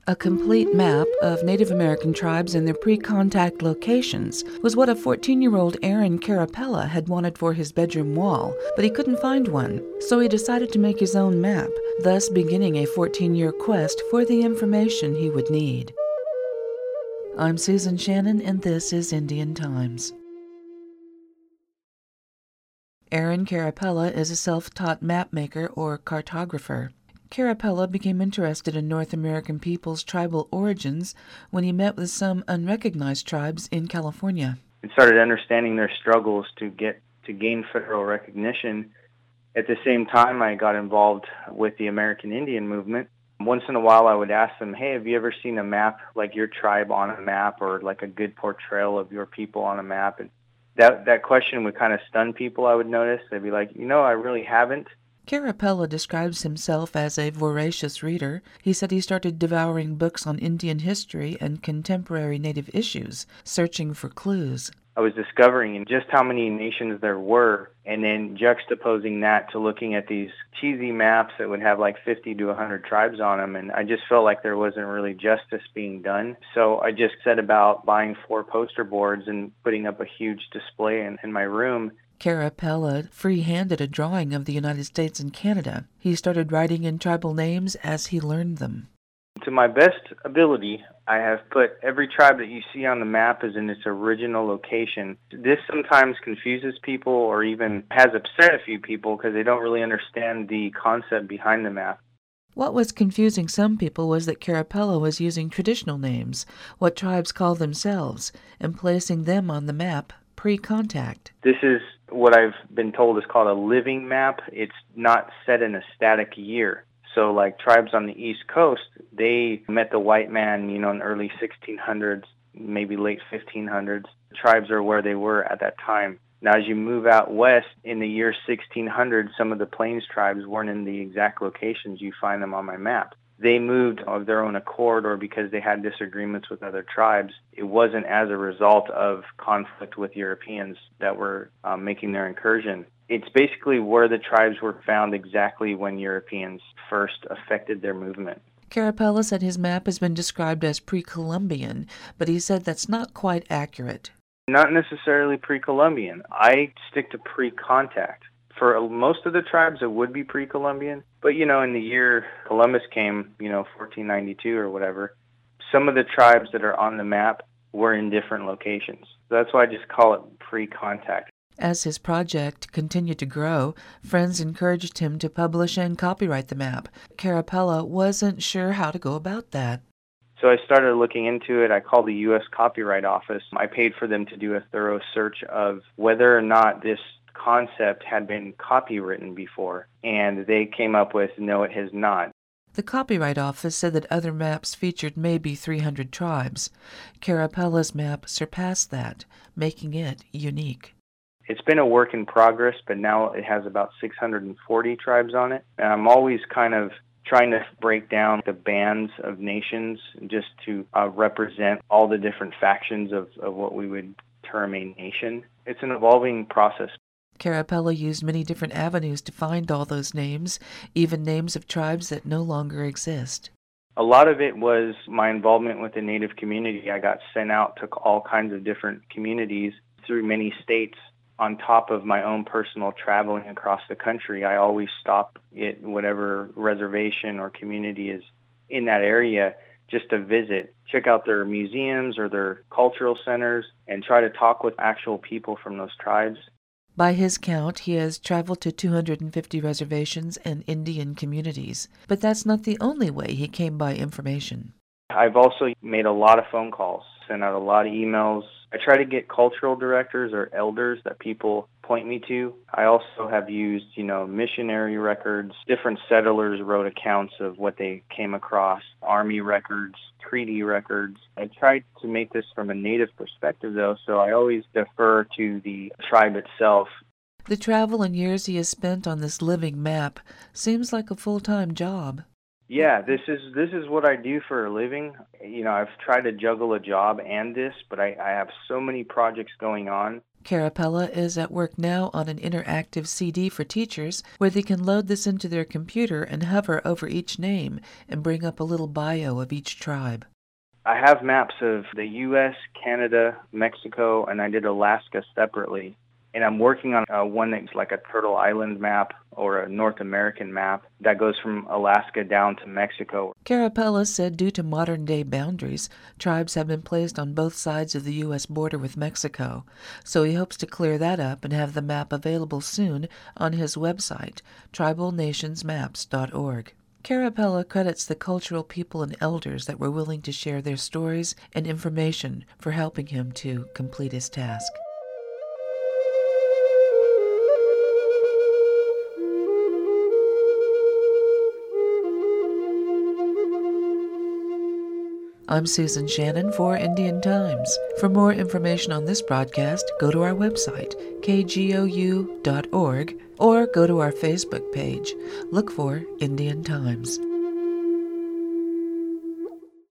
A complete map of Native American tribes and their pre-contact locations was what a 14-year-old Aaron Carapella had wanted for his bedroom wall, but he couldn't find one, so he decided to make his own map, thus beginning a 14-year quest for the information he would need. I'm Susan Shannon, and this is Indian Times. Aaron Carapella is a self-taught mapmaker or cartographer. Carapella became interested in North American people's tribal origins when he met with some unrecognized tribes in California. And started understanding their struggles to gain federal recognition. At the same time, I got involved with the American Indian movement. Once in a while, I would ask them, hey, have you ever seen a map, like your tribe on a map, or like a good portrayal of your people on a map? And that question would kind of stun people, I would notice. They'd be like, I really haven't. Carapella describes himself as a voracious reader. He said he started devouring books on Indian history and contemporary Native issues, searching for clues. I was discovering just how many nations there were, and then juxtaposing that to looking at these cheesy maps that would have like 50 to 100 tribes on them, and I just felt like there wasn't really justice being done. So I just set about buying 4 poster boards and putting up a huge display in my room. Carapella free-handed a drawing of the United States and Canada. He started writing in tribal names as he learned them. To my best ability, I have put every tribe that you see on the map is in its original location. This sometimes confuses people or even has upset a few people because they don't really understand the concept behind the map. What was confusing some people was that Carapella was using traditional names, what tribes call themselves, and placing them on the map pre-contact. This is what I've been told is called a living map. It's not set in a static year. So like tribes on the East Coast, they met the white man, in the early 1600s, maybe late 1500s. Tribes are where they were at that time. Now, as you move out west in the year 1600, some of the Plains tribes weren't in the exact locations you find them on my map. They moved of their own accord or because they had disagreements with other tribes. It wasn't as a result of conflict with Europeans that were making their incursion. It's basically where the tribes were found exactly when Europeans first affected their movement. Carapella said his map has been described as pre-Columbian, but he said that's not quite accurate. Not necessarily pre-Columbian. I stick to pre-contact. For most of the tribes, it would be pre-Columbian. But, in the year Columbus came, 1492 or whatever, some of the tribes that are on the map were in different locations. So that's why I just call it pre-contact. As his project continued to grow, friends encouraged him to publish and copyright the map. Carapella wasn't sure how to go about that. So I started looking into it. I called the U.S. Copyright Office. I paid for them to do a thorough search of whether or not this concept had been copywritten before, and they came up with, no, it has not. The Copyright Office said that other maps featured maybe 300 tribes. Carapella's map surpassed that, making it unique. It's been a work in progress, but now it has about 640 tribes on it. And I'm always kind of trying to break down the bands of nations just to represent all the different factions of what we would term a nation. It's an evolving process. Carapella used many different avenues to find all those names, even names of tribes that no longer exist. A lot of it was my involvement with the Native community. I got sent out to all kinds of different communities through many states. On top of my own personal traveling across the country, I always stop at whatever reservation or community is in that area just to visit, check out their museums or their cultural centers, and try to talk with actual people from those tribes. By his count, he has traveled to 250 reservations and Indian communities. But that's not the only way he came by information. I've also made a lot of phone calls, sent out a lot of emails. I try to get cultural directors or elders that people point me to. I also have used, missionary records. Different settlers wrote accounts of what they came across, army records, treaty records. I tried to make this from a Native perspective, though, so I always defer to the tribe itself. The travel and years he has spent on this living map seems like a full-time job. Yeah, this is what I do for a living. I've tried to juggle a job and this, but I have so many projects going on. Carapella is at work now on an interactive CD for teachers where they can load this into their computer and hover over each name and bring up a little bio of each tribe. I have maps of the U.S., Canada, Mexico, and I did Alaska separately. And I'm working on one that's like a Turtle Island map or a North American map that goes from Alaska down to Mexico. Carapella said due to modern-day boundaries, tribes have been placed on both sides of the U.S. border with Mexico, so he hopes to clear that up and have the map available soon on his website, tribalnationsmaps.org. Carapella credits the cultural people and elders that were willing to share their stories and information for helping him to complete his task. I'm Susan Shannon for Indian Times. For more information on this broadcast, go to our website, kgou.org, or go to our Facebook page. Look for Indian Times.